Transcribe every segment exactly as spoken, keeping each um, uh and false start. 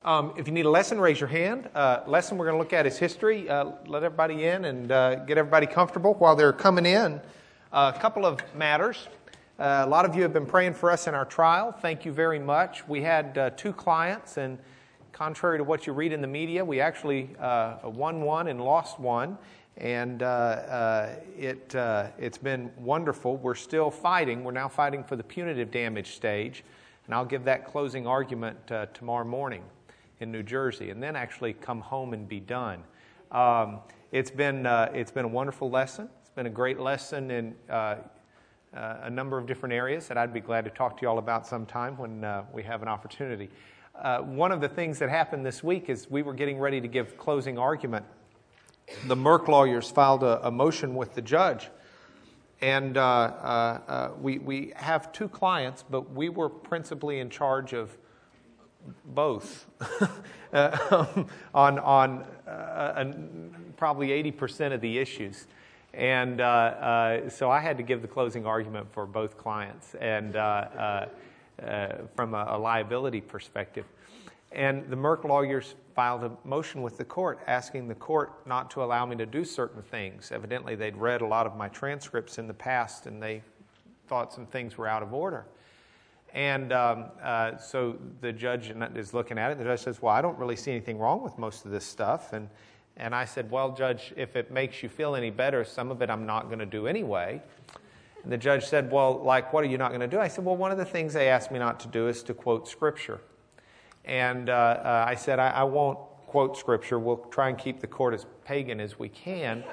Um, if you need a lesson, raise your hand. Uh, lesson we're going to look at is history. Uh, let everybody in and uh, get everybody comfortable while they're coming in. Uh, a couple of matters. Uh, a lot of you have been praying for us in our trial. Thank you very much. We had uh, two clients, and contrary to what you read in the media, we actually uh, won one and lost one. And uh, uh, it, uh, it's been wonderful. We're still fighting. We're now fighting for the punitive damage stage. And I'll give that closing argument uh, tomorrow morning in New Jersey, and then actually come home and be done. Um, it's been uh, it's been a wonderful lesson. It's been a great lesson in uh, uh, a number of different areas that I'd be glad to talk to you all about sometime when uh, we have an opportunity. Uh, one of the things that happened this week is we were getting ready to give closing argument. The Merck lawyers filed a, a motion with the judge, and uh, uh, uh, we we have two clients, but we were principally in charge of both uh, on on uh, probably eighty percent of the issues, and uh, uh, so I had to give the closing argument for both clients, and uh, uh, uh, from a, a liability perspective. And the Merck lawyers filed a motion with the court asking the court not to allow me to do certain things. Evidently, they'd read a lot of my transcripts in the past, and they thought some things were out of order. And um, uh, so the judge is looking at it. The judge says, well, I don't really see anything wrong with most of this stuff. And and I said, well, Judge, if it makes you feel any better, some of it I'm not going to do anyway. And the judge said, well, like, what are you not going to do? I said, well, one of the things they asked me not to do is to quote Scripture. And uh, uh, I said, I, I won't quote Scripture. We'll try and keep the court as pagan as we can.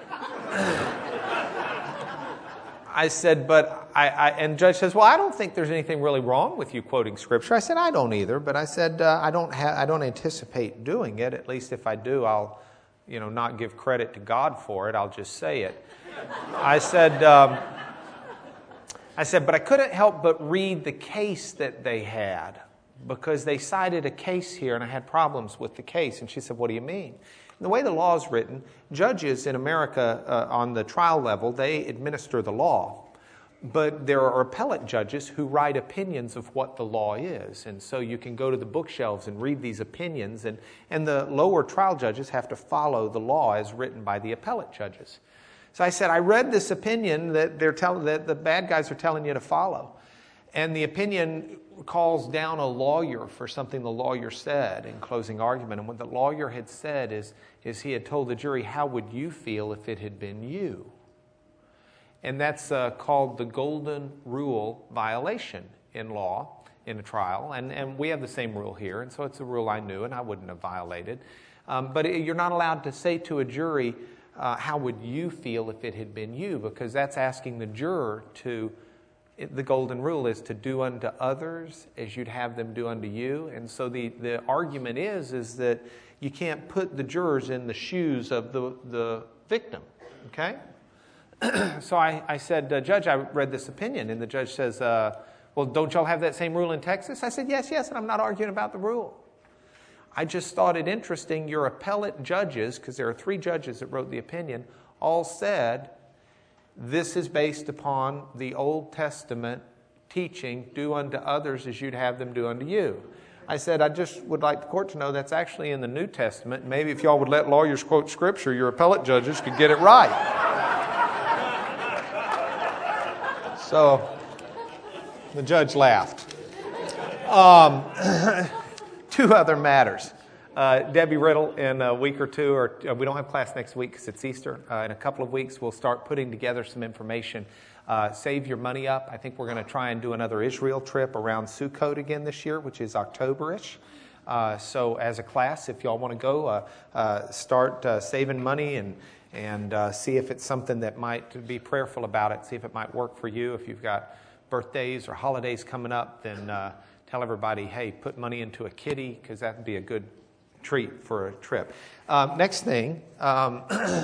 I said, but I, I, and the judge says, well, I don't think there's anything really wrong with you quoting Scripture. I said, I don't either, but I said, uh, I don't ha- I don't anticipate doing it. At least if I do, I'll, you know, not give credit to God for it. I'll just say it. I said, um, I said, but I couldn't help but read the case that they had because they cited a case here, and I had problems with the case. And she said, what do you mean? The way the law is written, judges in America uh, on the trial level, they administer the law. But there are appellate judges who write opinions of what the law is. And so you can go to the bookshelves and read these opinions. And, and the lower trial judges have to follow the law as written by the appellate judges. So I said, I read this opinion that they're telling that the bad guys are telling you to follow. And the opinion calls down a lawyer for something the lawyer said in closing argument. And what the lawyer had said is, is he had told the jury, how would you feel if it had been you? And that's uh, called the golden rule violation in law, in a trial. And, and we have the same rule here. And so it's a rule I knew and I wouldn't have violated. Um, but it, you're not allowed to say to a jury, uh, how would you feel if it had been you? Because that's asking the juror to the golden rule is to do unto others as you'd have them do unto you. And so the, the argument is, is that you can't put the jurors in the shoes of the, the victim, okay? So I, I said, uh, Judge, I read this opinion. And the judge says, uh, well, don't y'all have that same rule in Texas? I said, yes, yes, and I'm not arguing about the rule. I just thought it interesting. Your appellate judges, because there are three judges that wrote the opinion, all said, this is based upon the Old Testament teaching, do unto others as you'd have them do unto you. I said, I just would like the court to know that's actually in the New Testament. Maybe if y'all would let lawyers quote Scripture, your appellate judges could get it right. So the judge laughed. Um, two other matters. Uh, Debbie Riddle, in a week or two, or uh, we don't have class next week because it's Easter. Uh, in a couple of weeks, we'll start putting together some information. Uh, save your money up. I think we're going to try and do another Israel trip around Sukkot again this year, which is October-ish. Uh, so as a class, if y'all want to go, uh, uh, start uh, saving money and and uh, see if it's something that might be prayerful about it. See if it might work for you. If you've got birthdays or holidays coming up, then uh, tell everybody, hey, put money into a kitty because that would be a good treat for a trip. Um, next thing, um,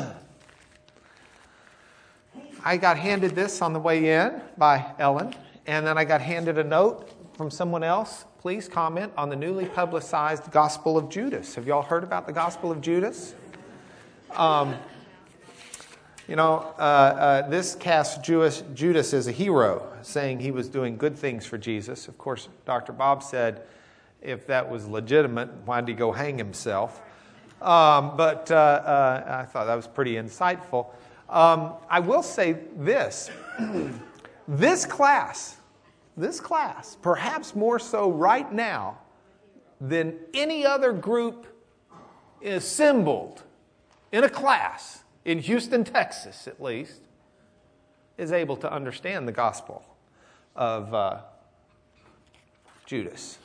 I got handed this on the way in by Ellen, and then I got handed a note from someone else. Please comment on the newly publicized Gospel of Judas. Have y'all heard about the Gospel of Judas? Um, you know, uh, uh, this casts Jewish, Judas as a hero, saying he was doing good things for Jesus. Of course, Doctor Bob said, if that was legitimate. Why did he go hang himself? Um, but uh, uh, I thought that was pretty insightful. Um, I will say this. This class, this class, perhaps more so right now than any other group assembled in a class, in Houston, Texas at least, is able to understand the gospel of uh, Judas.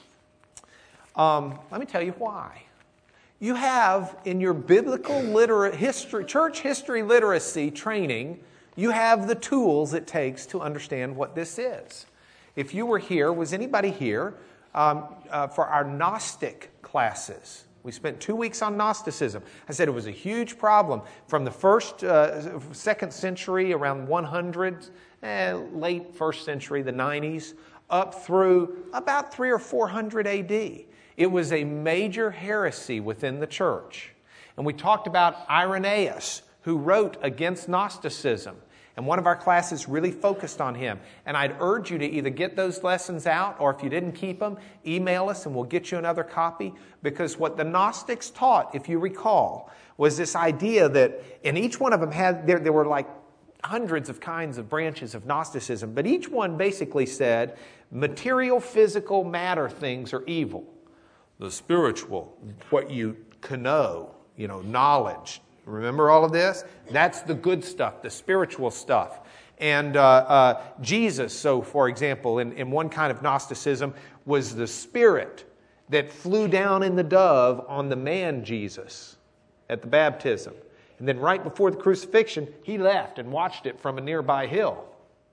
Um, let me tell you why. You have in your biblical literate history, church history literacy training, you have the tools it takes to understand what this is. If you were here, was anybody here um, uh, for our Gnostic classes? We spent two weeks on Gnosticism. I said it was a huge problem from the first, uh, second century, around one hundred, eh, late first century, the nineties, up through about three or four hundred A D. It was a major heresy within the church. And we talked about Irenaeus, who wrote against Gnosticism. And one of our classes really focused on him. And I'd urge you to either get those lessons out, or if you didn't keep them, email us and we'll get you another copy. Because what the Gnostics taught, if you recall, was this idea that, and each one of them had, there, there were like hundreds of kinds of branches of Gnosticism, but each one basically said material, physical, matter things are evil. The spiritual, what you can know, you know, knowledge. Remember all of this? That's the good stuff, the spiritual stuff. And uh, uh, Jesus, so for example, in, in one kind of Gnosticism, was the spirit that flew down in the dove on the man Jesus at the baptism. And then right before the crucifixion, he left and watched it from a nearby hill.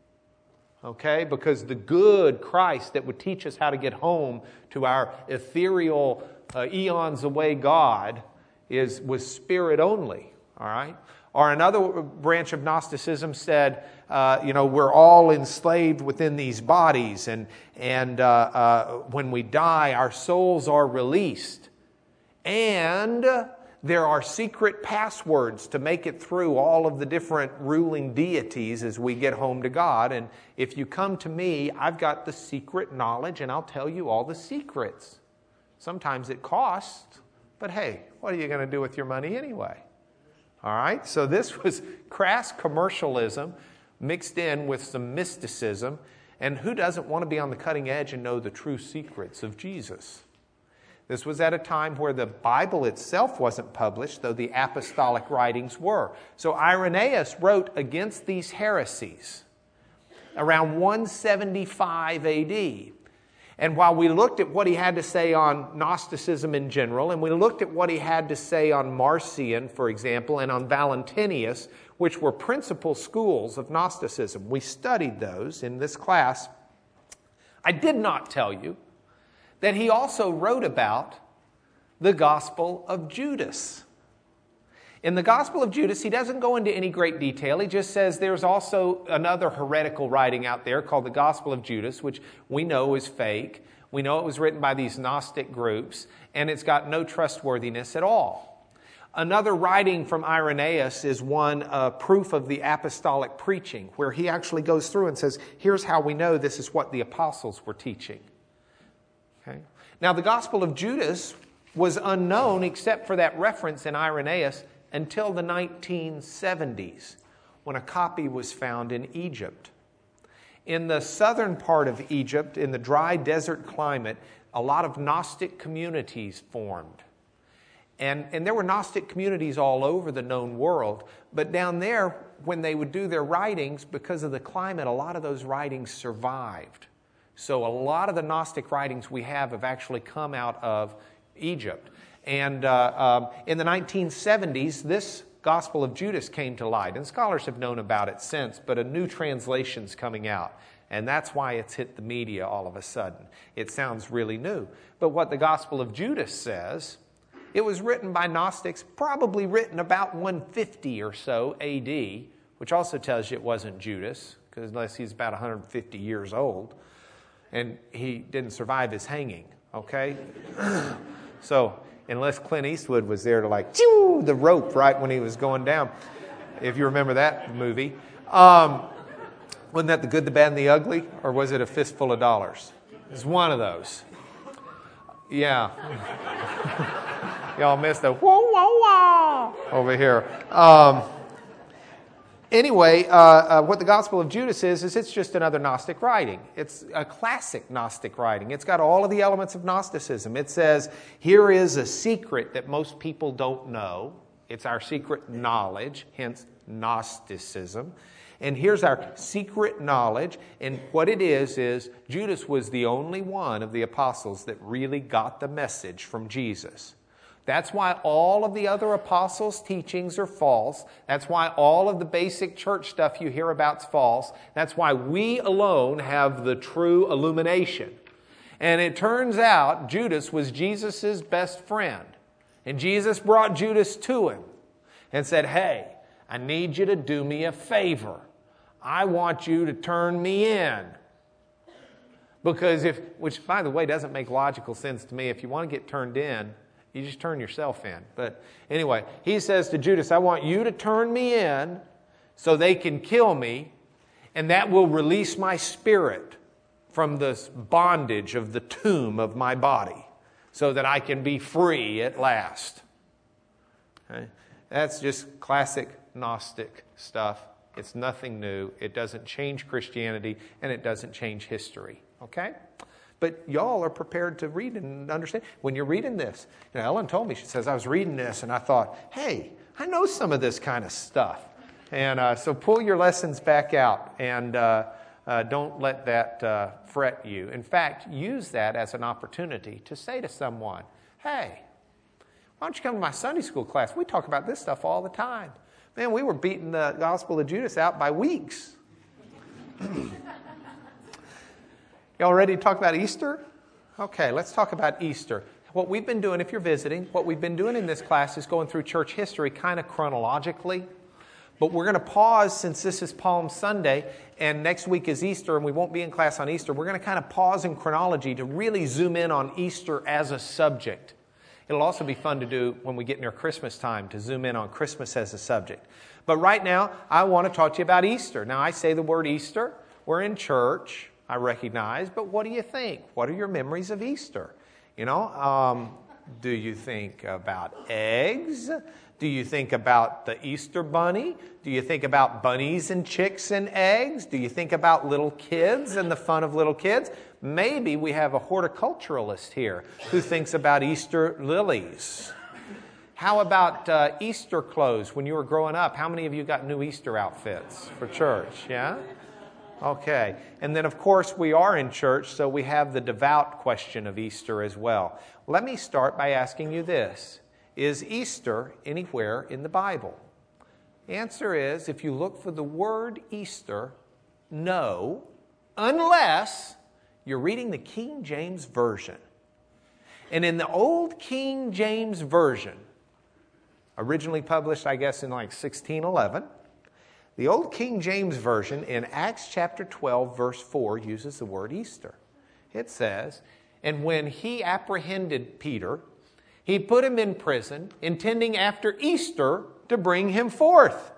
Okay? Because the good Christ that would teach us how to get home to our ethereal, uh, eons away God is was spirit only. All right? Or another branch of Gnosticism said, uh, you know, we're all enslaved within these bodies, and and uh, uh, when we die, our souls are released, and there are secret passwords to make it through all of the different ruling deities as we get home to God. And if you come to me, I've got the secret knowledge, and I'll tell you all the secrets. Sometimes it costs, but hey, what are you going to do with your money anyway? All right, so this was crass commercialism mixed in with some mysticism. And who doesn't want to be on the cutting edge and know the true secrets of Jesus? This was at a time where the Bible itself wasn't published, though the apostolic writings were. So Irenaeus wrote against these heresies around one seventy-five A D. And while we looked at what he had to say on Gnosticism in general, and we looked at what he had to say on Marcion, for example, and on Valentinius, which were principal schools of Gnosticism, we studied those in this class. I did not tell you that he also wrote about the Gospel of Judas. In the Gospel of Judas, he doesn't go into any great detail. He just says there's also another heretical writing out there called the Gospel of Judas, which we know is fake. We know it was written by these Gnostic groups, and it's got no trustworthiness at all. Another writing from Irenaeus is one uh, proof of the apostolic preaching, where he actually goes through and says, here's how we know this is what the apostles were teaching. Okay? Now, the Gospel of Judas was unknown except for that reference in Irenaeus until the nineteen seventies, when a copy was found in Egypt. In the southern part of Egypt, in the dry desert climate, a lot of Gnostic communities formed. And, and there were Gnostic communities all over the known world, but down there, when they would do their writings, because of the climate, a lot of those writings survived. So a lot of the Gnostic writings we have have actually come out of Egypt. And uh, um, in the nineteen seventies, this Gospel of Judas came to light. And scholars have known about it since, but a new translation's coming out. And that's why it's hit the media all of a sudden. It sounds really new. But what the Gospel of Judas says, it was written by Gnostics, probably written about one fifty or so A D, which also tells you it wasn't Judas, because unless he's about one hundred fifty years old, and he didn't survive his hanging, okay? So, unless Clint Eastwood was there to like, chew the rope right when he was going down, if you remember that movie. Um, wasn't that The Good, the Bad, and the Ugly? Or was it A Fistful of Dollars? It's one of those. Yeah. Y'all missed the whoa, whoa, whoa over here. Um, anyway, uh, uh, what the Gospel of Judas is, is it's just another Gnostic writing. It's a classic Gnostic writing. It's got all of the elements of Gnosticism. It says, here is a secret that most people don't know. It's our secret knowledge, hence Gnosticism. And here's our secret knowledge. And what it is, is Judas was the only one of the apostles that really got the message from Jesus. That's why all of the other apostles' teachings are false. That's why all of the basic church stuff you hear about is false. That's why we alone have the true illumination. And it turns out Judas was Jesus' best friend. And Jesus brought Judas to him and said, hey, I need you to do me a favor. I want you to turn me in. Because if, which by the way doesn't make logical sense to me, if you want to get turned in, you just turn yourself in. But anyway, he says to Judas, I want you to turn me in so they can kill me, and that will release my spirit from this bondage of the tomb of my body so that I can be free at last. Okay? That's just classic Gnostic stuff. It's nothing new. It doesn't change Christianity, and it doesn't change history. Okay? But y'all are prepared to read and understand. When you're reading this, you know, Ellen told me, she says, I was reading this, and I thought, hey, I know some of this kind of stuff. And uh, so pull your lessons back out, and uh, uh, don't let that uh, fret you. In fact, use that as an opportunity to say to someone, hey, why don't you come to my Sunday school class? We talk about this stuff all the time. Man, we were beating the Gospel of Judas out by weeks. Y'all ready to talk about Easter? Okay, let's talk about Easter. What we've been doing, if you're visiting, what we've been doing in this class is going through church history kind of chronologically. But we're going to pause since this is Palm Sunday and next week is Easter and we won't be in class on Easter. We're going to kind of pause in chronology to really zoom in on Easter as a subject. It'll also be fun to do when we get near Christmas time to zoom in on Christmas as a subject. But right now, I want to talk to you about Easter. Now, I say the word Easter. We're in church, I recognize, but what do you think? What are your memories of Easter? You know, um, do you think about eggs? Do you think about the Easter bunny? Do you think about bunnies and chicks and eggs? Do you think about little kids and the fun of little kids? Maybe we have a horticulturalist here who thinks about Easter lilies. How about uh, Easter clothes? When you were growing up, how many of you got new Easter outfits for church? Yeah? Okay. And then, of course, we are in church, so we have the devout question of Easter as well. Let me start by asking you this. Is Easter anywhere in the Bible? The answer is, if you look for the word Easter, no, unless you're reading the King James Version. And in the old King James Version, originally published, I guess, in like sixteen eleven, the old King James Version in Acts chapter twelve, verse four, uses the word Easter. It says, and when he apprehended Peter, he put him in prison, intending after Easter to bring him forth.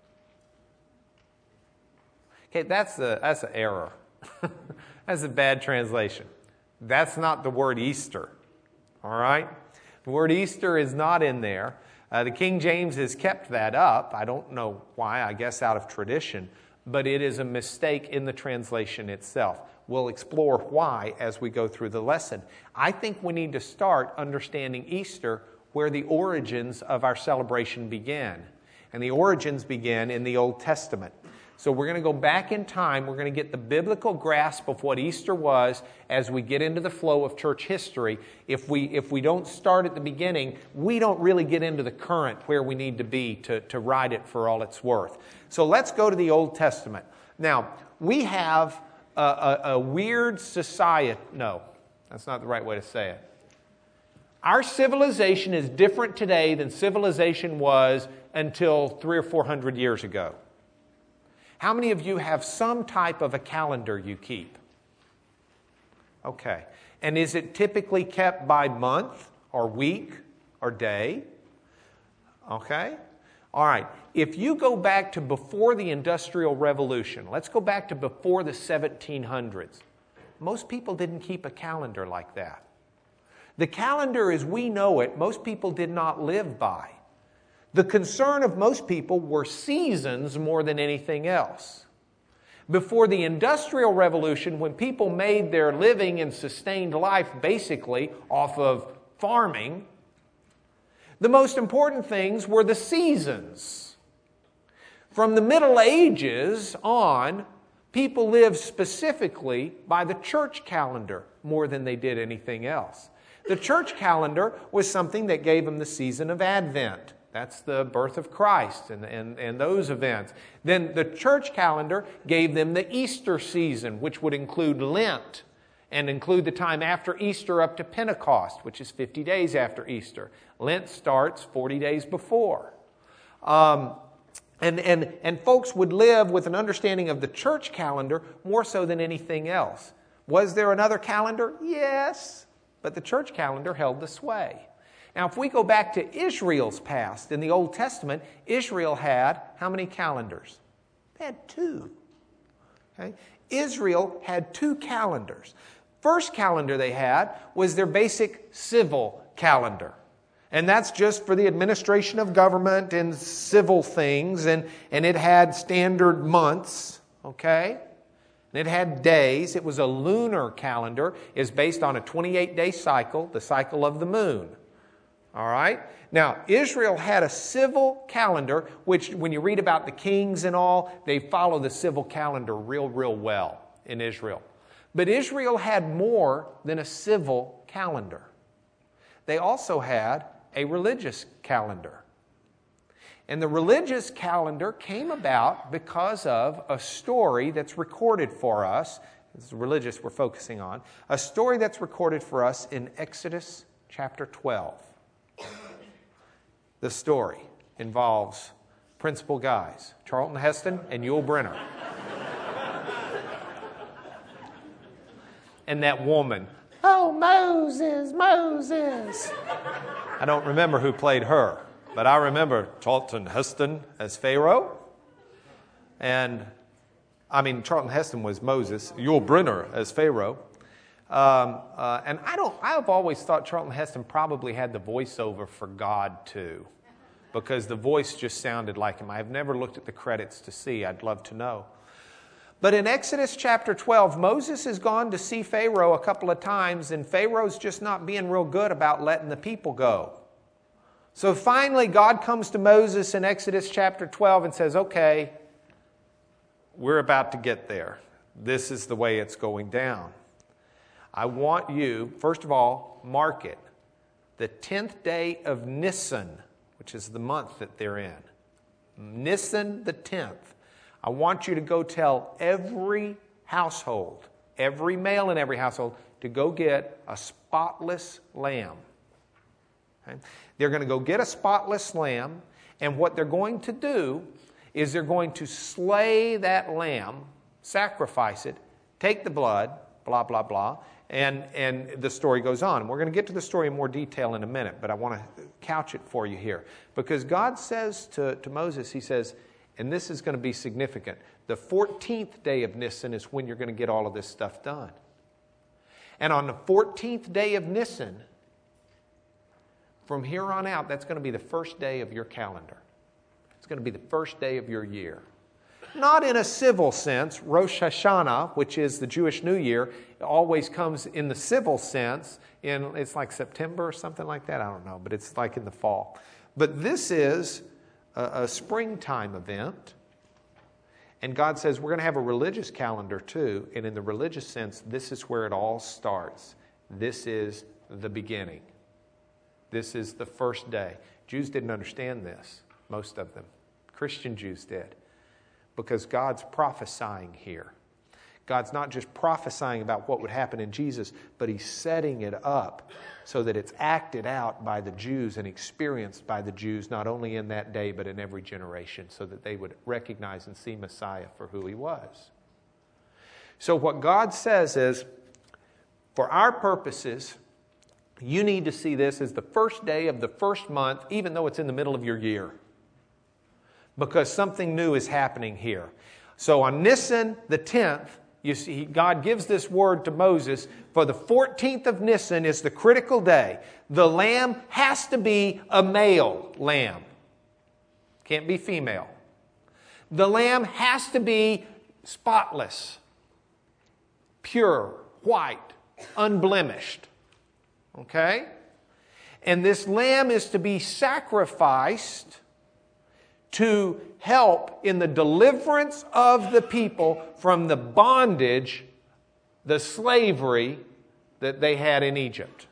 Okay, that's the that's an error. That's a bad translation. That's not the word Easter. All right? The word Easter is not in there. Uh, the King James has kept that up. I don't know why, I guess out of tradition, but it is a mistake in the translation itself. We'll explore why as we go through the lesson. I think we need to start understanding Easter where the origins of our celebration began. And the origins begin in the Old Testament. So we're going to go back in time. We're going to get the biblical grasp of what Easter was as we get into the flow of church history. If we if we don't start at the beginning, we don't really get into the current where we need to be to, to ride it for all it's worth. So let's go to the Old Testament. Now, we have a, a, a weird society. No, that's not the right way to say it. Our civilization is different today than civilization was until three or four hundred years ago. How many of you have some type of a calendar you keep? Okay. And is it typically kept by month or week or day? Okay. All right. If you go back to before the Industrial Revolution, let's go back to before the seventeen hundreds. Most people didn't keep a calendar like that. The calendar as we know it, most people did not live by. The concern of most people were seasons more than anything else. Before the Industrial Revolution, when people made their living and sustained life basically off of farming, the most important things were the seasons. From the Middle Ages on, people lived specifically by the church calendar more than they did anything else. The church calendar was something that gave them the season of Advent. That's the birth of Christ and, and, and those events. Then the church calendar gave them the Easter season, which would include Lent and include the time after Easter up to Pentecost, which is fifty days after Easter. Lent starts forty days before. Um, and, and, and folks would live with an understanding of the church calendar more so than anything else. Was there another calendar? Yes, but the church calendar held the sway. Now, if we go back to Israel's past, in the Old Testament, Israel had how many calendars? They had two. Okay? Israel had two calendars. First calendar they had was their basic civil calendar. And that's just for the administration of government and civil things. And, and it had standard months, okay? And it had days. It was a lunar calendar. It's based on a twenty-eight day cycle, the cycle of the moon. All right? Now, Israel had a civil calendar, which when you read about the kings and all, they follow the civil calendar real, real well in Israel. But Israel had more than a civil calendar. They also had a religious calendar. And the religious calendar came about because of a story that's recorded for us. This is religious we're focusing on. A story that's recorded for us in Exodus chapter twelve. The story involves principal guys, Charlton Heston and Yul Brynner. And that woman, oh, Moses, Moses. I don't remember who played her, but I remember Charlton Heston as Pharaoh. And, I mean, Charlton Heston was Moses, Yul Brynner as Pharaoh. Um, uh, and I don't, I've always thought Charlton Heston probably had the voiceover for God too, because the voice just sounded like him. I've never looked at the credits to see. I'd love to know. But in Exodus chapter twelve, Moses has gone to see Pharaoh a couple of times, and Pharaoh's just not being real good about letting the people go. So finally, God comes to Moses in Exodus chapter twelve and says, okay, we're about to get there. This is the way it's going down. I want you, first of all, mark it. The tenth day of Nisan, which is the month that they're in. Nisan the tenth. I want you to go tell every household, every male in every household, to go get a spotless lamb. Okay? They're going to go get a spotless lamb, and what they're going to do is they're going to slay that lamb, sacrifice it, take the blood, blah, blah, blah, and, and the story goes on. And we're going to get to the story in more detail in a minute, but I want to couch it for you here. Because God says to, to Moses, he says, and this is going to be significant, the fourteenth day of Nisan is when you're going to get all of this stuff done. And on the fourteenth day of Nisan, from here on out, that's going to be the first day of your calendar. It's going to be the first day of your year. Not in a civil sense. Rosh Hashanah, which is the Jewish New Year, always comes in the civil sense. In it's like September or something like that. I don't know, but it's like in the fall. But this is a, a springtime event. And God says we're going to have a religious calendar too. And in the religious sense, this is where it all starts. This is the beginning. This is the first day. Jews didn't understand this, most of them. Christian Jews did. Because God's prophesying here. God's not just prophesying about what would happen in Jesus, but He's setting it up so that it's acted out by the Jews and experienced by the Jews, not only in that day, but in every generation, so that they would recognize and see Messiah for who He was. So what God says is, for our purposes, you need to see this as the first day of the first month, even though it's in the middle of your year. Because something new is happening here. So on Nisan the tenth, You see, God gives this word to Moses. For the fourteenth of Nisan is the critical day. The lamb has to be a male lamb. Can't be female. The lamb has to be spotless, pure, white, unblemished. Okay? And this lamb is to be sacrificed to help in the deliverance of the people from the bondage, the slavery that they had in Egypt.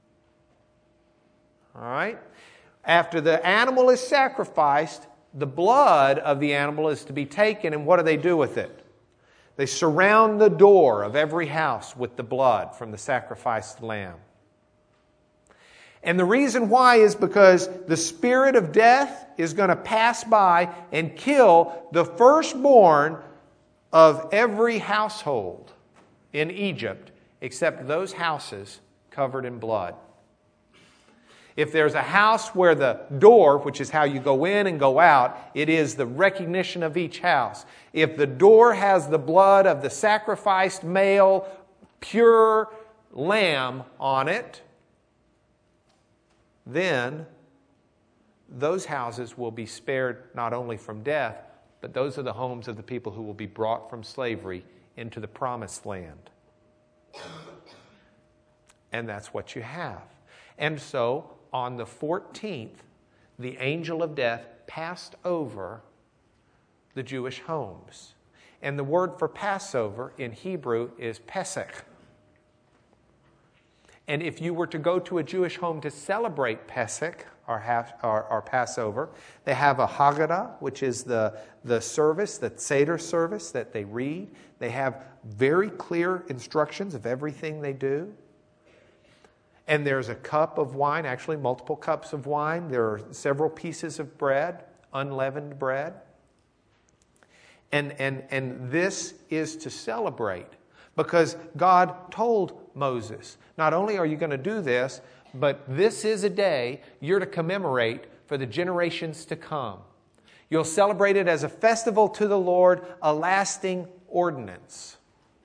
All right? After the animal is sacrificed, the blood of the animal is to be taken, and what do they do with it? They surround the door of every house with the blood from the sacrificed lamb. And the reason why is because the spirit of death is going to pass by and kill the firstborn of every household in Egypt, except those houses covered in blood. If there's a house where the door, which is how you go in and go out, it is the recognition of each house. If the door has the blood of the sacrificed male, pure lamb on it, then those houses will be spared not only from death, but those are the homes of the people who will be brought from slavery into the promised land. And that's what you have. And so, on the fourteenth, the angel of death passed over the Jewish homes. And the word for Passover in Hebrew is Pesach. And if you were to go to a Jewish home to celebrate Pesach, or, half, or, or Passover, they have a Haggadah, which is the, the service, the Seder service that they read. They have very clear instructions of everything they do. And there's a cup of wine, actually multiple cups of wine. There are several pieces of bread, unleavened bread. And, and, and this is to celebrate, because God told Moses, not only are you going to do this, but this is a day you're to commemorate for the generations to come. You'll celebrate it as a festival to the Lord, a lasting ordinance.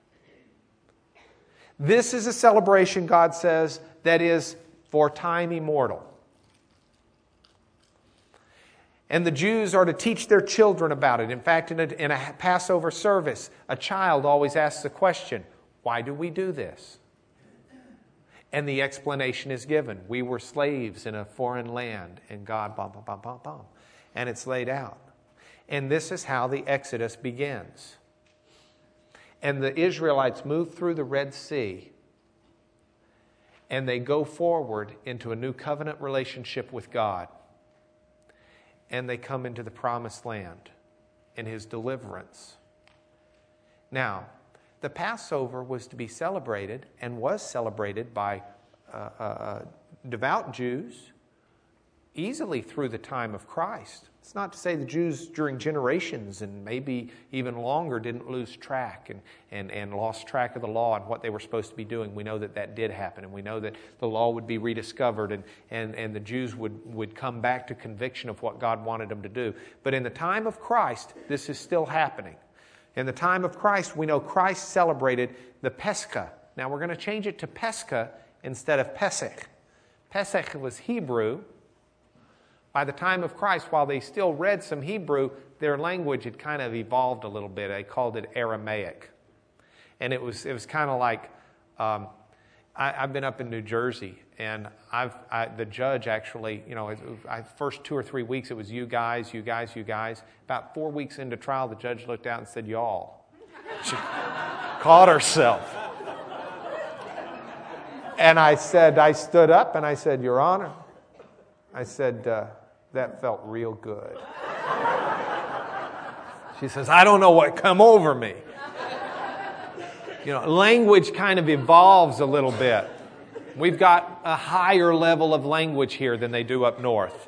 This is a celebration, God says, that is for time immortal. And the Jews are to teach their children about it. In fact, in a, in a Passover service, a child always asks the question, why do we do this? And the explanation is given. We were slaves in a foreign land, and God, bum, bum, bum, bum, bum. And it's laid out. And this is how the Exodus begins. And the Israelites move through the Red Sea, and they go forward into a new covenant relationship with God. And they come into the promised land and His deliverance. Now, the Passover was to be celebrated and was celebrated by uh, uh, devout Jews easily through the time of Christ. It's not to say the Jews during generations and maybe even longer didn't lose track and, and, and lost track of the law and what they were supposed to be doing. We know that that did happen, and we know that the law would be rediscovered, and, and, and the Jews would, would come back to conviction of what God wanted them to do. But in the time of Christ, this is still happening. In the time of Christ, we know Christ celebrated the Pesach. Now we're going to change it to Pesach instead of Pesach. Pesach was Hebrew. By the time of Christ, while they still read some Hebrew, their language had kind of evolved a little bit. They called it Aramaic. And it was it was kind of like, um, I, I've been up in New Jersey, and I've I, the judge actually, you know, it, I, first two or three weeks it was you guys, you guys, you guys. About four weeks into trial, the judge looked out and said, y'all. She caught herself. And I said, I stood up and I said, Your Honor, I said, uh, that felt real good. She says, I don't know what come over me. You know, language kind of evolves a little bit. We've got a higher level of language here than they do up north.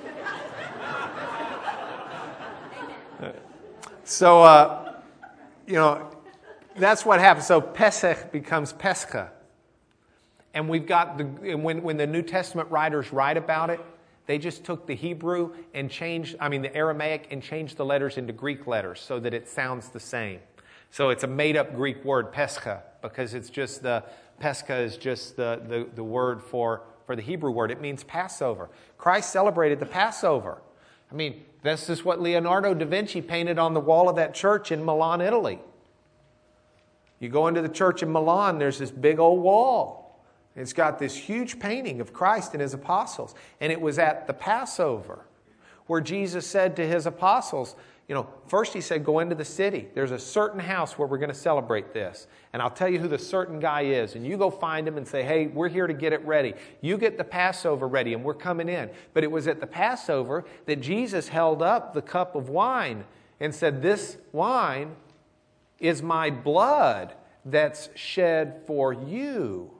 So, uh, you know, that's what happens. So Pesach becomes Pescha. And we've got the, when, when the New Testament writers write about it, they just took the Hebrew and changed, I mean the Aramaic, and changed the letters into Greek letters so that it sounds the same. So it's a made-up Greek word, Pescha, because it's just the, Pescha is just the, the, the word for, for the Hebrew word. It means Passover. Christ celebrated the Passover. I mean, this is what Leonardo da Vinci painted on the wall of that church in Milan, Italy. You go into the church in Milan, there's this big old wall. It's got this huge painting of Christ and His apostles. And it was at the Passover where Jesus said to His apostles, you know, first He said, go into the city. There's a certain house where we're going to celebrate this. And I'll tell you who the certain guy is. And you go find him and say, hey, we're here to get it ready. You get the Passover ready and we're coming in. But it was at the Passover that Jesus held up the cup of wine and said, this wine is my blood that's shed for you.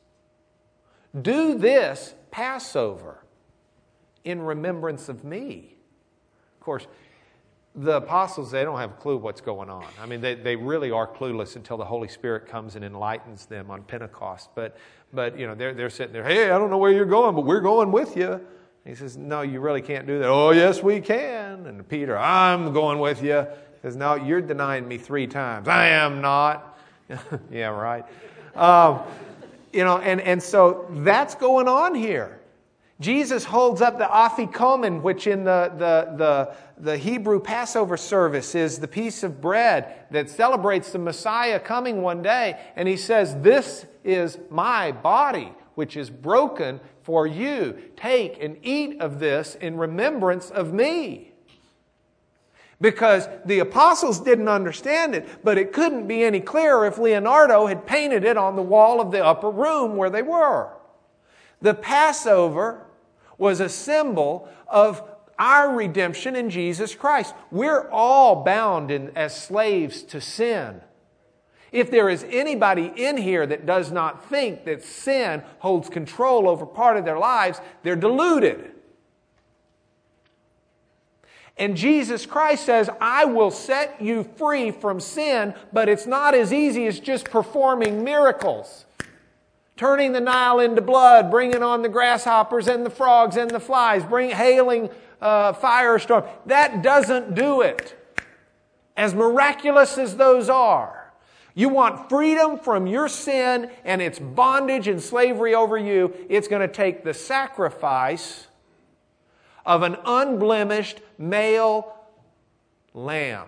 Do this Passover in remembrance of me. Of course, the apostles, they don't have a clue what's going on. I mean, they, they really are clueless until the Holy Spirit comes and enlightens them on Pentecost. But, but you know, they're, they're sitting there, hey, I don't know where you're going, but we're going with you. And he says, no, you really can't do that. Oh, yes, we can. And Peter, I'm going with you. He says, no, you're denying me three times. I am not. Yeah, right. Um, you know, and, and so that's going on here. Jesus holds up the afikomen, which in the, the, the, the Hebrew Passover service is the piece of bread that celebrates the Messiah coming one day. And He says, this is my body, which is broken for you. Take and eat of this in remembrance of me. Because the apostles didn't understand it, but it couldn't be any clearer if Leonardo had painted it on the wall of the upper room where they were. The Passover was a symbol of our redemption in Jesus Christ. We're all bound in, as slaves to sin. If there is anybody in here that does not think that sin holds control over part of their lives, they're deluded. And Jesus Christ says, I will set you free from sin, but it's not as easy as just performing miracles. Turning the Nile into blood, bringing on the grasshoppers and the frogs and the flies, bring hailing uh, firestorm. That doesn't do it. As miraculous as those are. You want freedom from your sin and its bondage and slavery over you, it's going to take the sacrifice of an unblemished male lamb.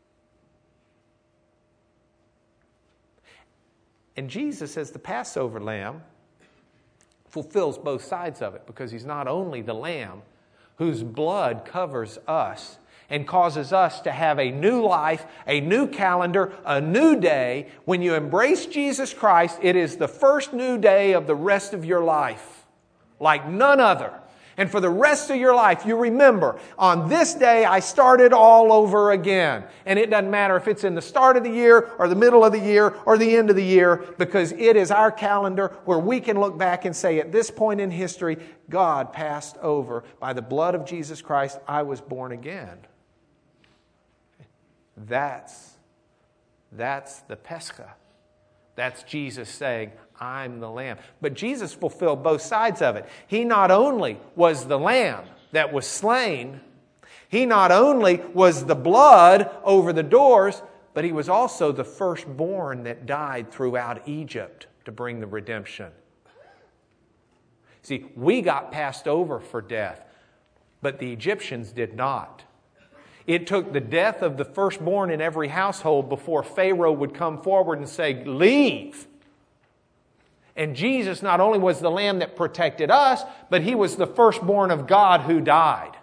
And Jesus, as the Passover lamb, fulfills both sides of it, because He's not only the lamb whose blood covers us and causes us to have a new life, a new calendar, a new day. When you embrace Jesus Christ, it is the first new day of the rest of your life, like none other. And for the rest of your life, you remember, on this day, I started all over again. And it doesn't matter if it's in the start of the year or the middle of the year or the end of the year, because it is our calendar where we can look back and say, at this point in history, God passed over. By the blood of Jesus Christ, I was born again. That's, that's the Pescha. That's Jesus saying, I'm the lamb. But Jesus fulfilled both sides of it. He not only was the lamb that was slain, He not only was the blood over the doors, but He was also the firstborn that died throughout Egypt to bring the redemption. See, we got passed over for death, but the Egyptians did not. It took the death of the firstborn in every household before Pharaoh would come forward and say, leave. And Jesus not only was the lamb that protected us, but He was the firstborn of God who died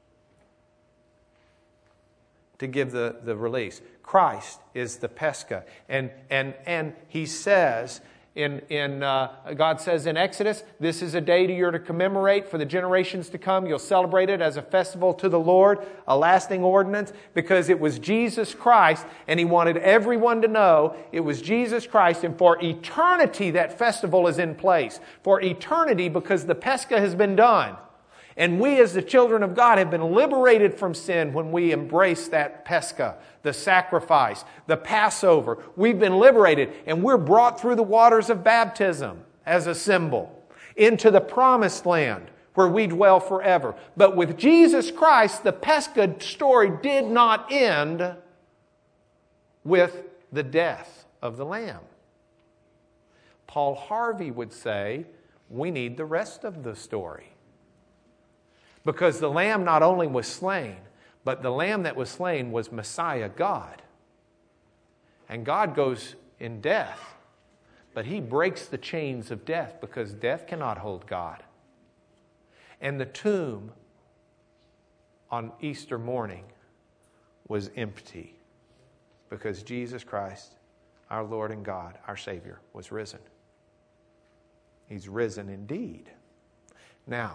to give the, the release. Christ is the Pescha. And, and, and He says, in, in uh, God says in Exodus, this is a day you're to commemorate for the generations to come. You'll celebrate it as a festival to the Lord, a lasting ordinance, because it was Jesus Christ, and He wanted everyone to know it was Jesus Christ, and for eternity that festival is in place. For eternity, because the Pescha has been done. And we as the children of God have been liberated from sin when we embrace that Pescha, the sacrifice, the Passover. We've been liberated, and we're brought through the waters of baptism as a symbol into the promised land where we dwell forever. But with Jesus Christ, the Pescha story did not end with the death of the Lamb. Paul Harvey would say, we need the rest of the story. Because the Lamb not only was slain, but the Lamb that was slain was Messiah, God. And God goes in death, but He breaks the chains of death because death cannot hold God. And the tomb on Easter morning was empty because Jesus Christ, our Lord and God, our Savior, was risen. He's risen indeed. Now,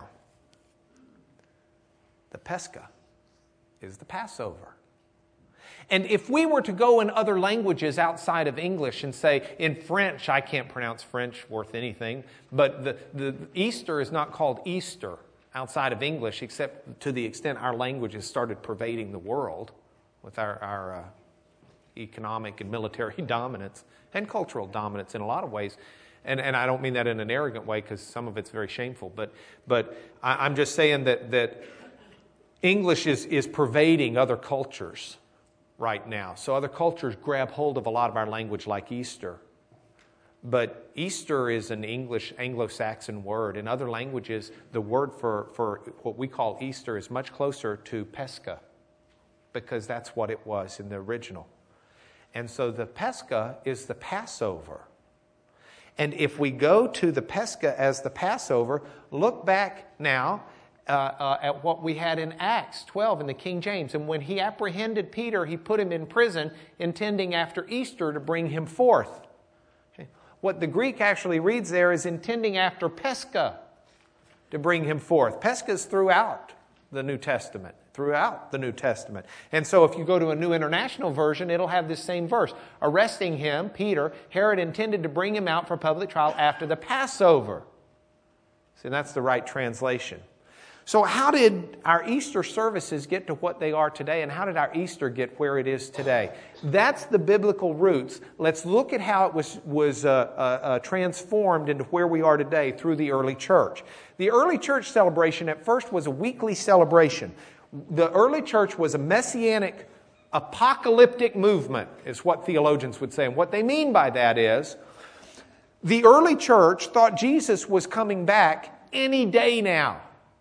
the Pesach is the Passover. And if we were to go in other languages outside of English and say, in French, I can't pronounce French worth anything, but the, the Easter is not called Easter outside of English, except to the extent our language has started pervading the world with our, our uh, economic and military dominance and cultural dominance in a lot of ways. And, and I don't mean that in an arrogant way because some of it's very shameful, but, but I, I'm just saying that, that English is, is pervading other cultures right now. So other cultures grab hold of a lot of our language like Easter. But Easter is an English, Anglo-Saxon word. In other languages, the word for, for what we call Easter is much closer to Pesach, because that's what it was in the original. And so the Pesach is the Passover. And if we go to the Pesach as the Passover, look back now uh, uh, at what we had in Acts twelve in the King James. And when he apprehended Peter, he put him in prison, intending after Easter to bring him forth. Okay. What the Greek actually reads there is intending after Pesach to bring him forth. Pesach is throughout the New Testament. Throughout the New Testament. And so if you go to a New International Version, it'll have this same verse. Arresting him, Peter, Herod intended to bring him out for public trial after the Passover. See, that's the right translation. So how did our Easter services get to what they are today, and how did our Easter get where it is today? That's the biblical roots. Let's look at how it was, was uh, uh, uh, transformed into where we are today through the early church. The early church celebration at first was a weekly celebration. The early church was a messianic, apocalyptic movement, is what theologians would say. And what they mean by that is, the early church thought Jesus was coming back any day now.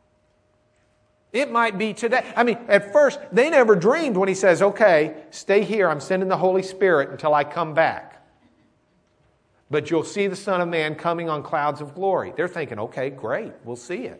It might be today. I mean, at first, they never dreamed when he says, okay, stay here, I'm sending the Holy Spirit until I come back. But you'll see the Son of Man coming on clouds of glory. They're thinking, okay, great, we'll see it.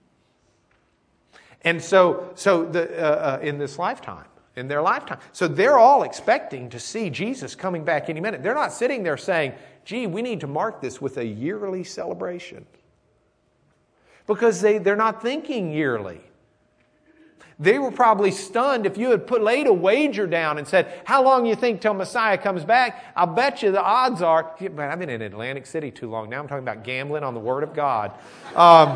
And so, so the, uh, uh, in this lifetime, in their lifetime. So they're all expecting to see Jesus coming back any minute. They're not sitting there saying, gee, we need to mark this with a yearly celebration. Because they, they're not thinking yearly. They were probably stunned if you had put laid a wager down and said, how long do you think till Messiah comes back? I'll bet you the odds are, man, I've been in Atlantic City too long. Now I'm talking about gambling on the Word of God. Um,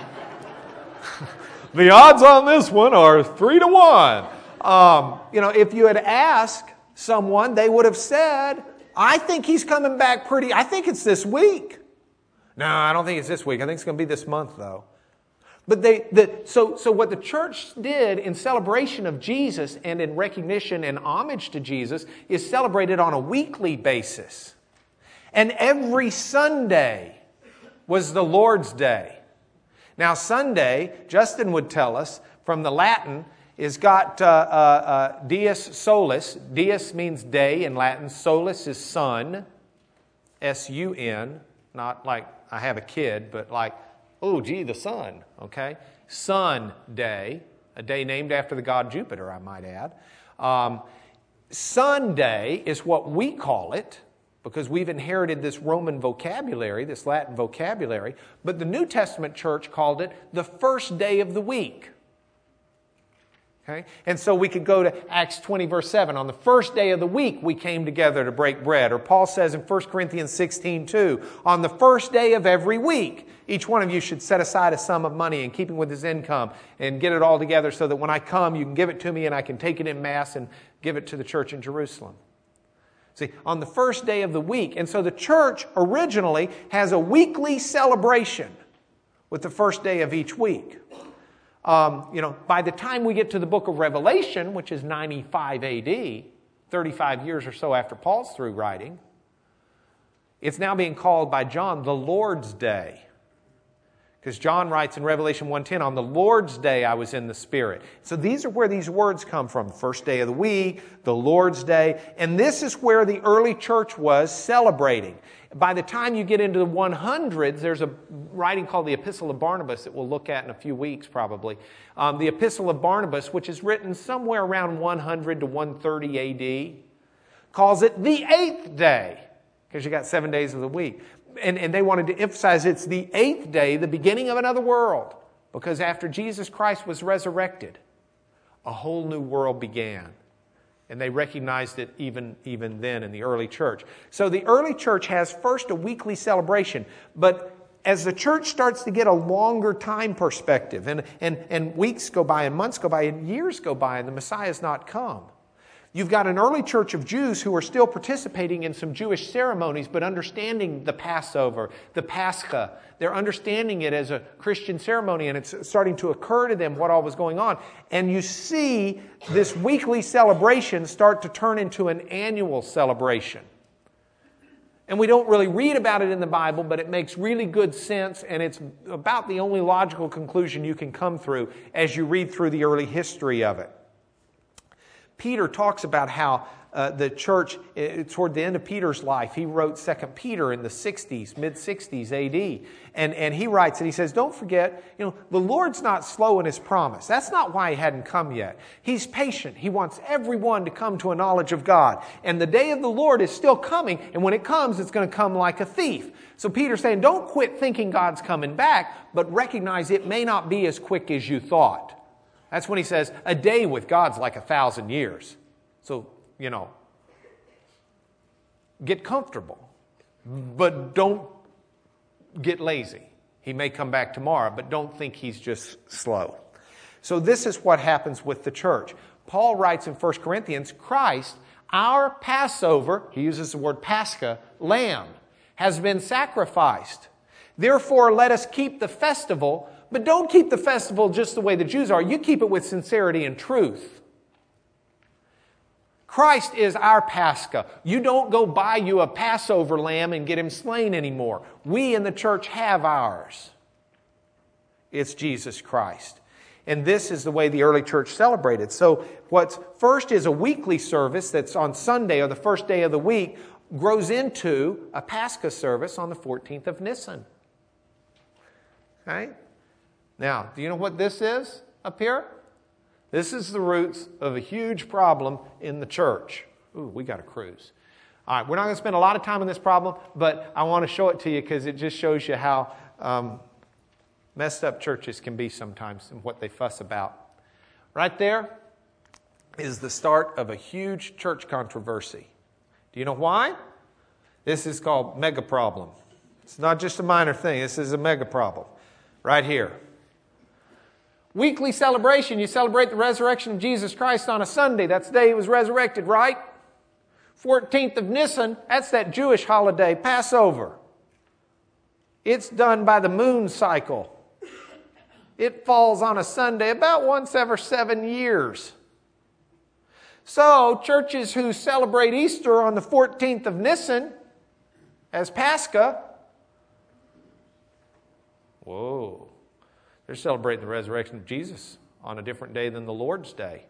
the odds on this one are three to one. Um, you know, if you had asked someone, they would have said, I think he's coming back pretty, I think it's this week. No, I don't think it's this week. I think it's going to be this month, though. But they, the, so, so what the church did in celebration of Jesus and in recognition and homage to Jesus is celebrated on a weekly basis. And every Sunday was the Lord's Day. Now, Sunday, Justin would tell us, from the Latin, is got uh, uh, uh, dies solis. Dies means day in Latin. Solis is sun. S U N. Not like I have a kid, but like, oh, gee, the sun, okay? Sun Day, a day named after the god Jupiter, I might add. Um, Sunday is what we call it, because we've inherited this Roman vocabulary, this Latin vocabulary, but the New Testament church called it the first day of the week. Okay? And so we could go to Acts twenty, verse seven. On the first day of the week, we came together to break bread. Or Paul says in First Corinthians sixteen, two, on the first day of every week, each one of you should set aside a sum of money in keeping with his income and get it all together so that when I come, you can give it to me and I can take it in Mass and give it to the church in Jerusalem. See, on the first day of the week. And so the church originally has a weekly celebration with the first day of each week. Um, you know, by the time we get to the book of Revelation, which is ninety-five A D, thirty-five years or so after Paul's through writing. It's now being called by John the Lord's Day. Because John writes in Revelation one ten, on the Lord's day I was in the Spirit. So these are where these words come from. First day of the week, the Lord's Day. And this is where the early church was celebrating. By the time you get into the hundreds, there's a writing called the Epistle of Barnabas that we'll look at in a few weeks probably. Um, the Epistle of Barnabas, which is written somewhere around one hundred to one thirty A D, calls it the eighth day. Because you got seven days of the week. And, and they wanted to emphasize it's the eighth day, the beginning of another world. Because after Jesus Christ was resurrected, a whole new world began. And they recognized it even, even then in the early church. So the early church has first a weekly celebration. But as the church starts to get a longer time perspective, and, and, and weeks go by and months go by and years go by and the Messiah's not come, you've got an early church of Jews who are still participating in some Jewish ceremonies, but understanding the Passover, the Pascha. They're understanding it as a Christian ceremony, and it's starting to occur to them what all was going on. And you see this weekly celebration start to turn into an annual celebration. And we don't really read about it in the Bible, but it makes really good sense, and it's about the only logical conclusion you can come through as you read through the early history of it. Peter talks about how uh, the church, uh, toward the end of Peter's life, he wrote Second Peter in the sixties, mid-sixties A D. And, and he writes, and he says, don't forget, you know, the Lord's not slow in His promise. That's not why He hadn't come yet. He's patient. He wants everyone to come to a knowledge of God. And the day of the Lord is still coming, and when it comes, it's going to come like a thief. So Peter's saying, don't quit thinking God's coming back, but recognize it may not be as quick as you thought. That's when he says, a day with God's like a thousand years. So, you know, get comfortable, but don't get lazy. He may come back tomorrow, but don't think He's just slow. So this is what happens with the church. Paul writes in First Corinthians, Christ, our Passover, he uses the word Pascha, lamb, has been sacrificed. Therefore, let us keep the festival. But don't keep the festival just the way the Jews are. You keep it with sincerity and truth. Christ is our Pascha. You don't go buy you a Passover lamb and get Him slain anymore. We in the church have ours. It's Jesus Christ. And this is the way the early church celebrated. So what's first is a weekly service that's on Sunday or the first day of the week grows into a Pascha service on the fourteenth of Nisan. Okay? Now, do you know what this is up here? This is the roots of a huge problem in the church. Ooh, we got a cruise. All right, we're not going to spend a lot of time on this problem, but I want to show it to you because it just shows you how um, messed up churches can be sometimes and what they fuss about. Right there is the start of a huge church controversy. Do you know why? This is called mega problem. It's not just a minor thing. This is a mega problem. Right here. Weekly celebration. You celebrate the resurrection of Jesus Christ on a Sunday. That's the day He was resurrected, right? fourteenth of Nisan, that's that Jewish holiday, Passover. It's done by the moon cycle. It falls on a Sunday about once every seven years. So, churches who celebrate Easter on the fourteenth of Nisan as Pascha, whoa, they're celebrating the resurrection of Jesus on a different day than the Lord's Day.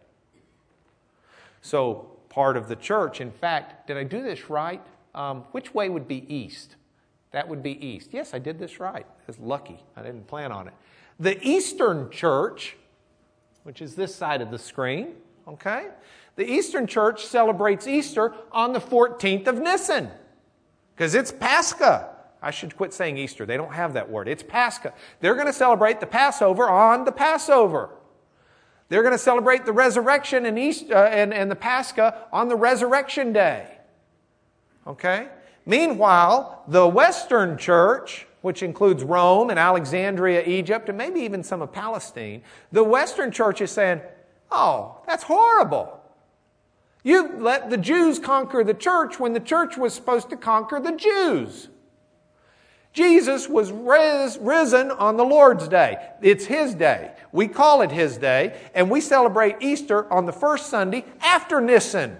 So, part of the church, in fact, did I do this right? Um, which way would be east? That would be east. Yes, I did this right. I was lucky. I didn't plan on it. The Eastern Church, which is this side of the screen, okay? The Eastern Church celebrates Easter on the fourteenth of Nisan because it's Pascha. I should quit saying Easter. They don't have that word. It's Pascha. They're going to celebrate the Passover on the Passover. They're going to celebrate the resurrection and, Easter, uh, and, and the Pascha on the Resurrection Day. Okay? Meanwhile, the Western Church, which includes Rome and Alexandria, Egypt, and maybe even some of Palestine, the Western Church is saying, oh, that's horrible. You let the Jews conquer the church when the church was supposed to conquer the Jews. Jesus was ris- risen on the Lord's Day. It's His day. We call it His day, and we celebrate Easter on the first Sunday after Nisan.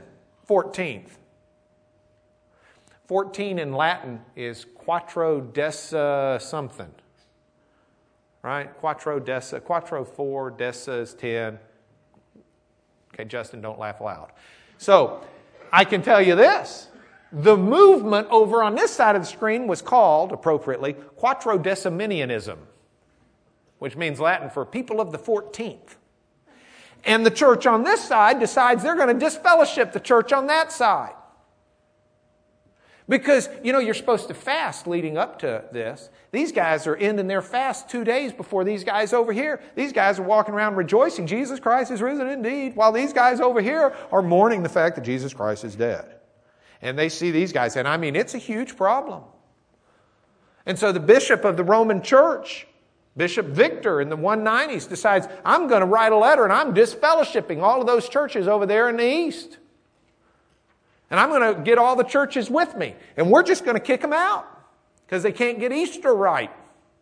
fourteenth. fourteen in Latin is quattrodessa something. Right? Quattrodessa. Quattro four, dessa is ten. Okay, Justin, don't laugh loud. So, I can tell you this. The movement over on this side of the screen was called, appropriately, Quattrodeciminianism, which means Latin for people of the fourteenth. And the church on this side decides they're going to disfellowship the church on that side. Because, you know, you're supposed to fast leading up to this. These guys are ending their fast two days before these guys over here. These guys are walking around rejoicing, Jesus Christ is risen indeed, while these guys over here are mourning the fact that Jesus Christ is dead. And they see these guys, and I mean, it's a huge problem. And so the bishop of the Roman church, Bishop Victor in the one nineties, decides, I'm going to write a letter and I'm disfellowshipping all of those churches over there in the east. And I'm going to get all the churches with me. And we're just going to kick them out because they can't get Easter right.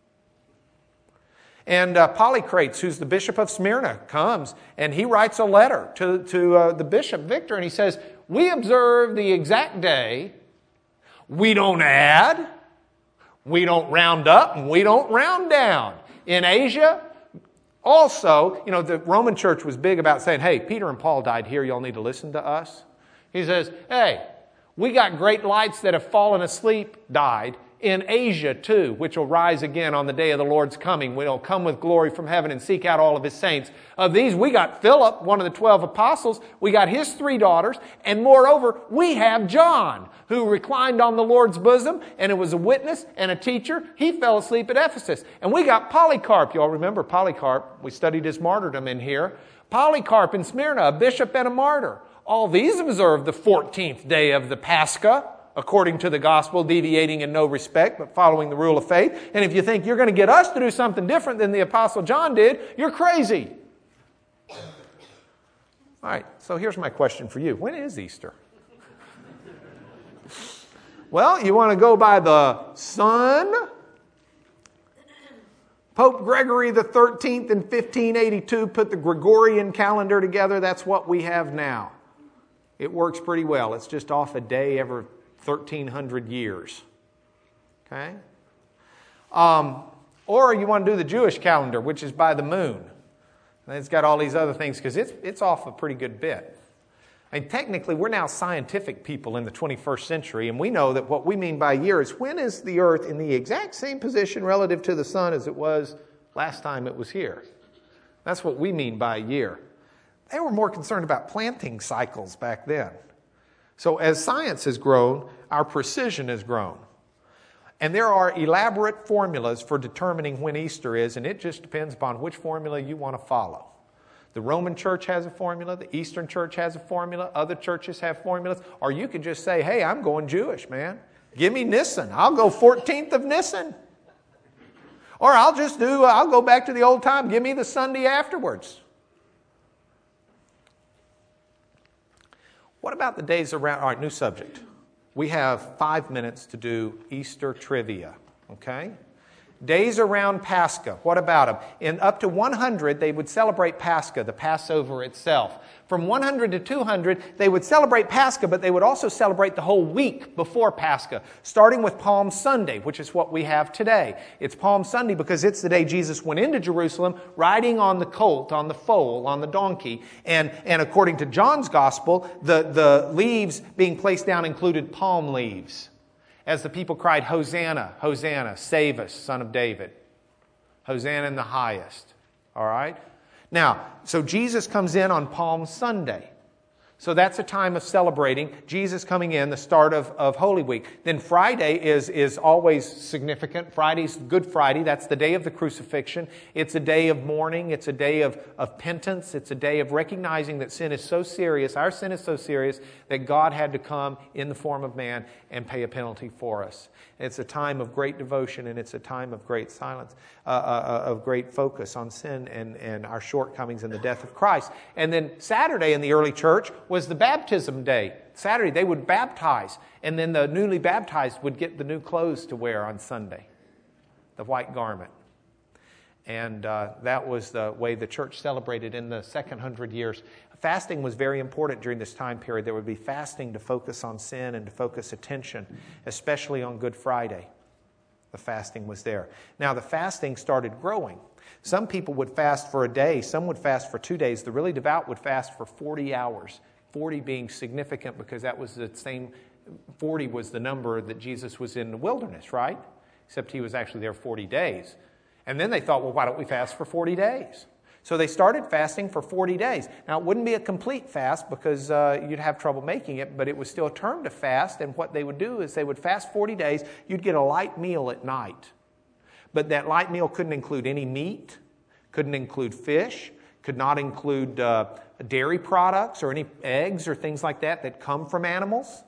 And uh, Polycrates, who's the bishop of Smyrna, comes and he writes a letter to, to uh, the bishop Victor, and he says, we observe the exact day. We don't add. We don't round up, and we don't round down. In Asia, also, you know, the Roman church was big about saying, hey, Peter and Paul died here. Y'all need to listen to us. He says, hey, we got great lights that have fallen asleep, died, in Asia too, which will rise again on the day of the Lord's coming. We'll come with glory from heaven and seek out all of His saints. Of these, we got Philip, one of the twelve apostles. We got his three daughters. And moreover, we have John, who reclined on the Lord's bosom, and it was a witness and a teacher. He fell asleep at Ephesus. And we got Polycarp. You all remember Polycarp. We studied his martyrdom in here. Polycarp in Smyrna, a bishop and a martyr. All these observed the fourteenth day of the Pascha, according to the gospel, deviating in no respect, but following the rule of faith. And if you think you're going to get us to do something different than the Apostle John did, you're crazy. All right, so here's my question for you. When is Easter? Well, you want to go by the sun? Pope Gregory the thirteenth in fifteen eighty-two put the Gregorian calendar together. That's what we have now. It works pretty well. It's just off a day every thirteen hundred years. Okay? Um, or you want to do the Jewish calendar, which is by the moon. And it's got all these other things because it's, it's off a pretty good bit. And technically, we're now scientific people in the twenty-first century, and we know that what we mean by year is when is the earth in the exact same position relative to the sun as it was last time it was here. That's what we mean by a year. They were more concerned about planting cycles back then. So as science has grown, our precision has grown. And there are elaborate formulas for determining when Easter is, and it just depends upon which formula you want to follow. The Roman church has a formula, the Eastern church has a formula, other churches have formulas, or you could just say, hey, I'm going Jewish, man. Give me Nisan. I'll go fourteenth of Nisan. Or I'll just do, I'll go back to the old time. Give me the Sunday afterwards. What about the days around? All right, new subject. We have five minutes to do Easter trivia, okay? Days around Pascha, what about them? In up to one hundred, they would celebrate Pascha, the Passover itself. From one hundred to two hundred, they would celebrate Pascha, but they would also celebrate the whole week before Pascha, starting with Palm Sunday, which is what we have today. It's Palm Sunday because it's the day Jesus went into Jerusalem riding on the colt, on the foal, on the donkey. And, and according to John's Gospel, the, the leaves being placed down included palm leaves. As the people cried, Hosanna, Hosanna, save us, Son of David. Hosanna in the highest. All right? Now, so Jesus comes in on Palm Sunday. So that's a time of celebrating Jesus coming in, the start of, of Holy Week. Then Friday is, is always significant. Friday's Good Friday. That's the day of the crucifixion. It's a day of mourning. It's a day of, of penance. It's a day of recognizing that sin is so serious, our sin is so serious, that God had to come in the form of man and pay a penalty for us. It's a time of great devotion, and it's a time of great silence, uh, uh, of great focus on sin and, and our shortcomings and the death of Christ. And then Saturday in the early church was the baptism day. Saturday they would baptize, and then the newly baptized would get the new clothes to wear on Sunday, the white garment. And uh, that was the way the church celebrated in the second hundred years. Fasting was very important during this time period. There would be fasting to focus on sin and to focus attention, especially on Good Friday. The fasting was there. Now, the fasting started growing. Some people would fast for a day. Some would fast for two days. The really devout would fast for forty hours. forty being significant because that was the same, forty was the number that Jesus was in the wilderness, right? Except he was actually there forty days. And then they thought, well, why don't we fast for forty days? So they started fasting for forty days. Now, it wouldn't be a complete fast because uh, you'd have trouble making it, but it was still a term to fast. And what they would do is they would fast forty days. You'd get a light meal at night. But that light meal couldn't include any meat, couldn't include fish, could not include uh, dairy products or any eggs or things like that that come from animals.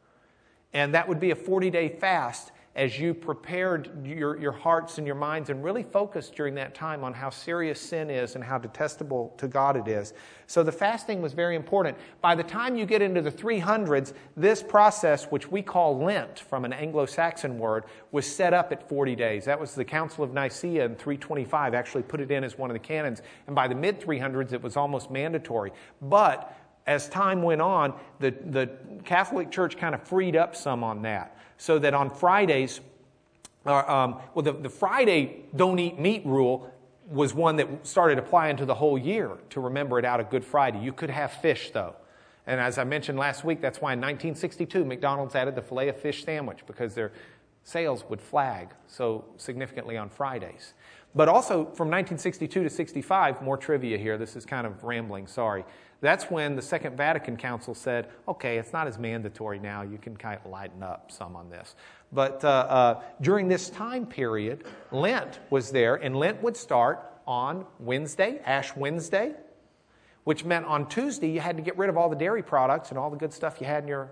And that would be a forty-day fast as you prepared your, your hearts and your minds and really focused during that time on how serious sin is and how detestable to God it is. So the fasting was very important. By the time you get into the three hundreds, this process, which we call Lent from an Anglo-Saxon word, was set up at forty days. That was the Council of Nicaea in three twenty-five, actually put it in as one of the canons. And by the mid three hundreds, it was almost mandatory. But as time went on, the, the Catholic Church kind of freed up some on that. So that on Fridays, uh, um, well, the, the Friday don't eat meat rule was one that started applying to the whole year to remember it out of Good Friday. You could have fish, though. And as I mentioned last week, that's why in nineteen sixty-two, McDonald's added the filet of fish sandwich because their sales would flag so significantly on Fridays. But also from nineteen sixty-two to sixty-five, more trivia here, this is kind of rambling, sorry. That's when the Second Vatican Council said, okay, it's not as mandatory now. You can kind of lighten up some on this. But uh, uh, during this time period, Lent was there, and Lent would start on Wednesday, Ash Wednesday, which meant on Tuesday you had to get rid of all the dairy products and all the good stuff you had in your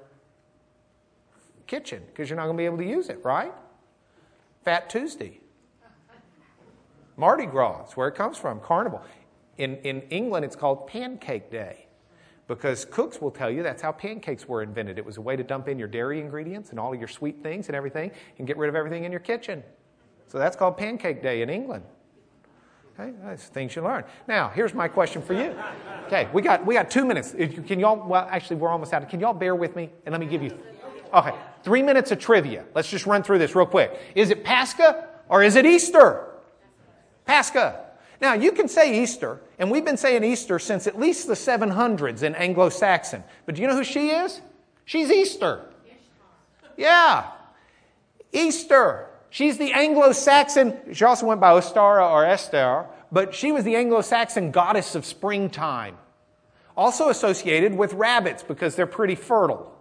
kitchen because you're not going to be able to use it, right? Fat Tuesday. Mardi Gras, that's where it comes from, Carnival. In, in England, it's called Pancake Day because cooks will tell you that's how pancakes were invented. It was a way to dump in your dairy ingredients and all of your sweet things and everything and get rid of everything in your kitchen. So that's called Pancake Day in England. Okay, that's things you learn. Now, here's my question for you. Okay, we got we got two minutes. Can y'all, well, actually, we're almost out. Can y'all bear with me? And let me give you, okay, three minutes of trivia. Let's just run through this real quick. Is it Pascha or is it Easter? Pascha. Now, you can say Easter, and we've been saying Easter since at least the seven hundreds in Anglo-Saxon. But do you know who she is? She's Easter. Yeah. Easter. She's the Anglo-Saxon, she also went by Ostara or Esther, but she was the Anglo-Saxon goddess of springtime. Also associated with rabbits because they're pretty fertile.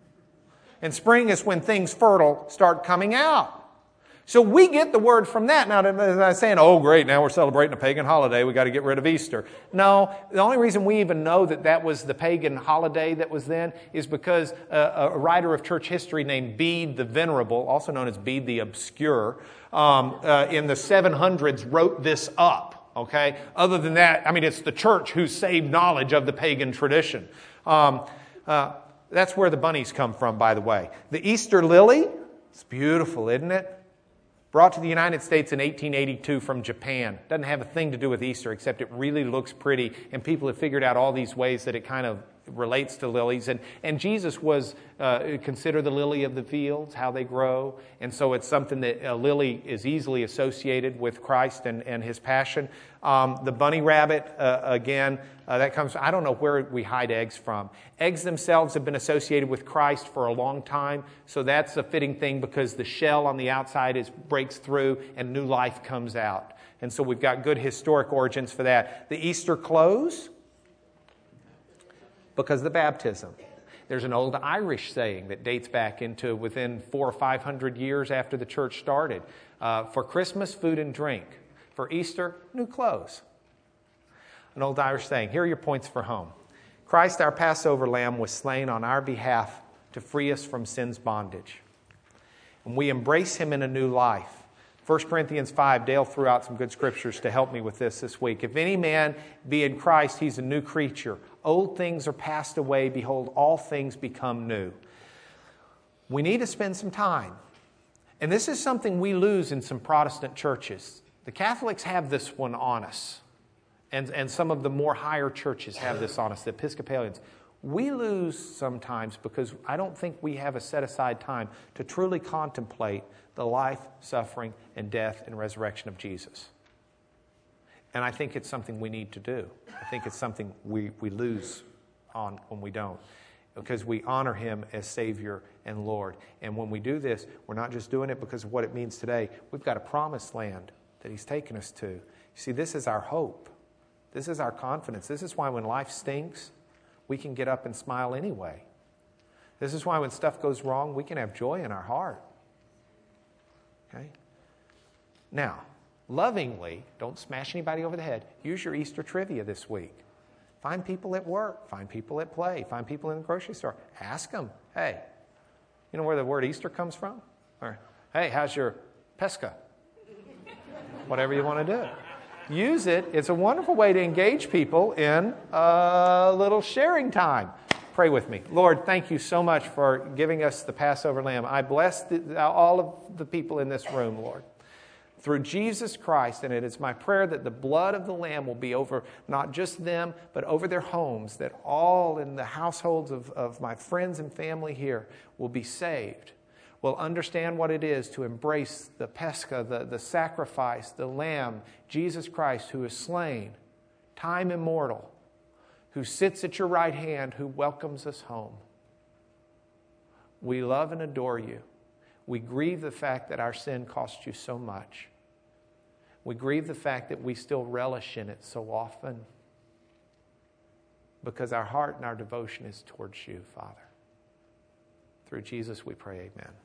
And spring is when things fertile start coming out. So we get the word from that. Now, they're not saying, oh, great, now we're celebrating a pagan holiday. We got to get rid of Easter. No, the only reason we even know that that was the pagan holiday that was then is because a, a writer of church history named Bede the Venerable, also known as Bede the Obscure, um, uh, in the seven hundreds wrote this up. Okay. Other than that, I mean, it's the church who saved knowledge of the pagan tradition. Um, uh, that's where the bunnies come from, by the way. The Easter lily, it's beautiful, isn't it? Brought to the United States in eighteen eighty-two from Japan. Doesn't have a thing to do with Easter, except it really looks pretty. And people have figured out all these ways that it kind of relates to lilies. And, and Jesus was uh, considered the lily of the fields, how they grow. And so it's something that a lily is easily associated with Christ and, and his passion. Um, the bunny rabbit, uh, again, uh, that comes, I don't know where we hide eggs from. Eggs themselves have been associated with Christ for a long time. So that's a fitting thing because the shell on the outside is breaks through and new life comes out. And so we've got good historic origins for that. The Easter clothes, because of the baptism. There's an old Irish saying that dates back into within four or five hundred years after the church started. Uh, for Christmas, food and drink. For Easter, new clothes. An old Irish saying. Here are your points for home. Christ, our Passover lamb, was slain on our behalf to free us from sin's bondage. And we embrace him in a new life. First Corinthians five, Dale threw out some good scriptures to help me with this this week. If any man be in Christ, he's a new creature. Old things are passed away. Behold, all things become new. We need to spend some time. And this is something we lose in some Protestant churches. The Catholics have this one on us. And, and some of the more higher churches have this on us, the Episcopalians. We lose sometimes because I don't think we have a set-aside time to truly contemplate the life, suffering, and death and resurrection of Jesus. And I think it's something we need to do. I think it's something we, we lose on when we don't, because we honor him as Savior and Lord. And when we do this, we're not just doing it because of what it means today. We've got a promised land that he's taken us to. You see, this is our hope. This is our confidence. This is why when life stinks, we can get up and smile anyway. This is why when stuff goes wrong, we can have joy in our heart. Okay? Now, lovingly, don't smash anybody over the head. Use your Easter trivia this week. Find people at work. Find people at play. Find people in the grocery store. Ask them, hey, you know where the word Easter comes from? Or, hey, how's your pesca? Whatever you want to do. Use it. It's a wonderful way to engage people in a little sharing time. Pray with me. Lord, thank you so much for giving us the Passover lamb. I bless the, all of the people in this room, Lord, through Jesus Christ. And it is my prayer that the blood of the lamb will be over not just them, but over their homes, that all in the households of, of my friends and family here will be saved, will understand what it is to embrace the Pescha, the, the sacrifice, the Lamb, Jesus Christ, who is slain, time immortal, who sits at your right hand, who welcomes us home. We love and adore you. We grieve the fact that our sin cost you so much. We grieve the fact that we still relish in it so often, because our heart and our devotion is towards you, Father. Through Jesus we pray, amen.